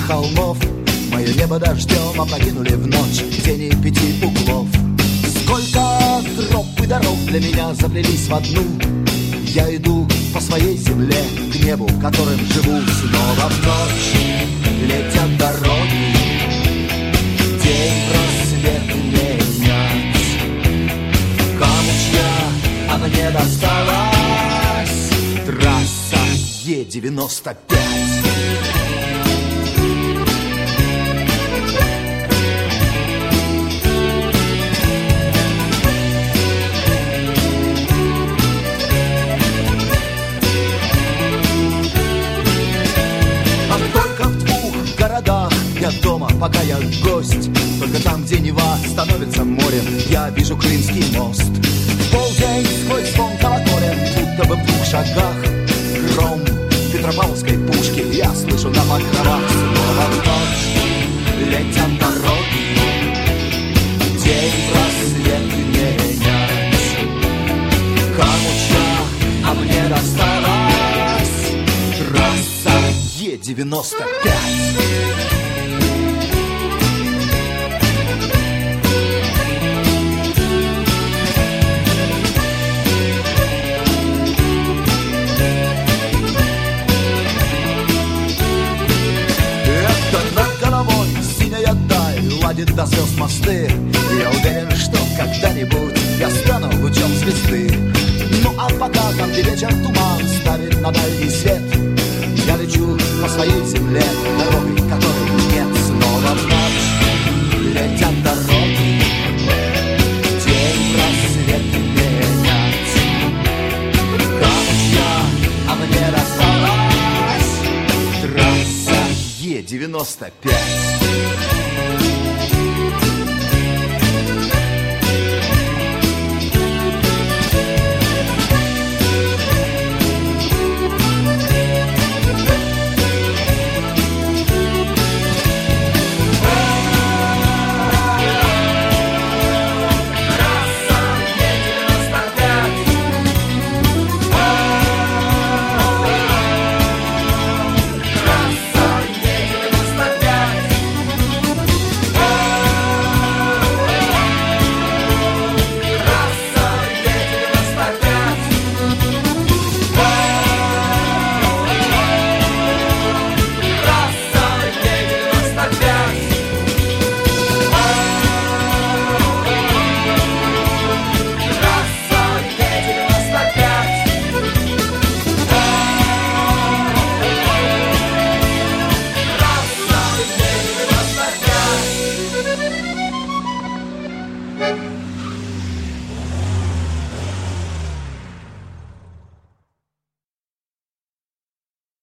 холмов. Мое небо дождем опрокинули в ночь тени 5 углов. Сколько троп и дорог для меня заплелись в одну. Я иду по своей земле к небу, которым живу. Снова в ночь летят дороги, день просвет менять. Кому чья, а мне досталась трасса Е-95. Я дома, пока я гость. Только там, где Нева становится морем, я вижу Крымский мост. В полдень сквозь звон колоколен, будто бы в 2 шагах гром Петропавловской пушки я слышу на покровах. Снова в ночь летят дороги, день просвет менять. Кому чья, а мне досталась трасса Е-95. Ладит до звезд мосты. Я уверен, что когда-нибудь я стану лучом звезды. Ну а пока там, где вечер туман ставит на дальний свет, я лечу по своей земле дорогой, которой нет. Снова в ночь летят дороги, день просвет менять. Кому чья, а мне досталась трасса Е-95.